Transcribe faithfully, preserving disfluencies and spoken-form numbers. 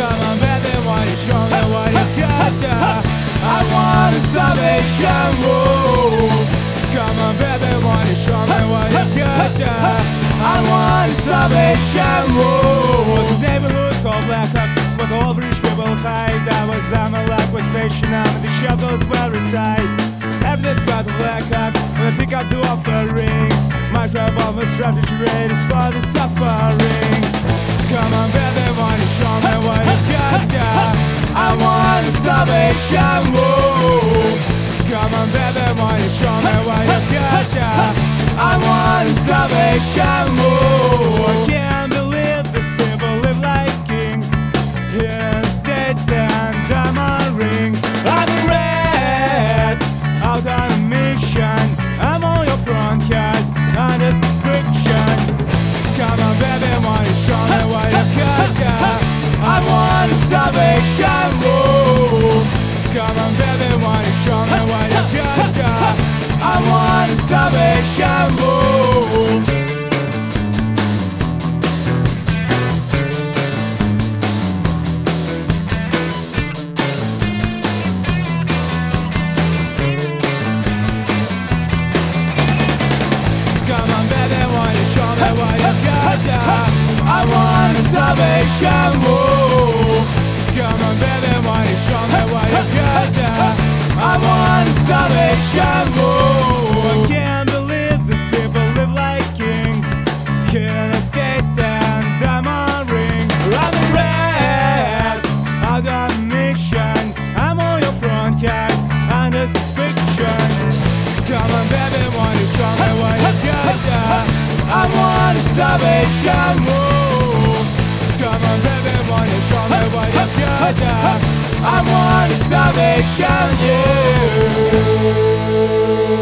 Come on, baby, why you show me what you've got? I want a salvation, whoa. Come on, baby, why you show me what you've got? I want a salvation, whoa. This neighborhood called Blackhawk, where all rich people hide. I was down my luck was station out, and the shadows will reside. Everything's got a Blackhawk, when I pick up the offerings. My revolver strategy rate is for the suffering. Come on, baby, why you show me what you've got? I want a salvation, whoa. Come on, baby, why you show me what you've got? I want a salvation, whoa. I can't believe these people live like kings in states and diamond rings. I'm red, out on a mission. I'm on your front yard, under suspicion. Come on, baby, why you show me what you've got? I want a salvation, whoa. Come on, baby, why you show me what you've got? I want a salvation, whoa. Come on, baby, why you show me what you've got? I want a salvation, whoa. Come on, baby, why you show me what you've got? I want a salvation, whoa. I can't believe these people live like kings, in estates and diamond rings. I'm red, out on a mission. I'm on your front yard, under suspicion. Come on, baby, why you show me what you've got? I want a salvation, whoa. Come on, baby, why you show me what you've got? I want a salvation, yeah.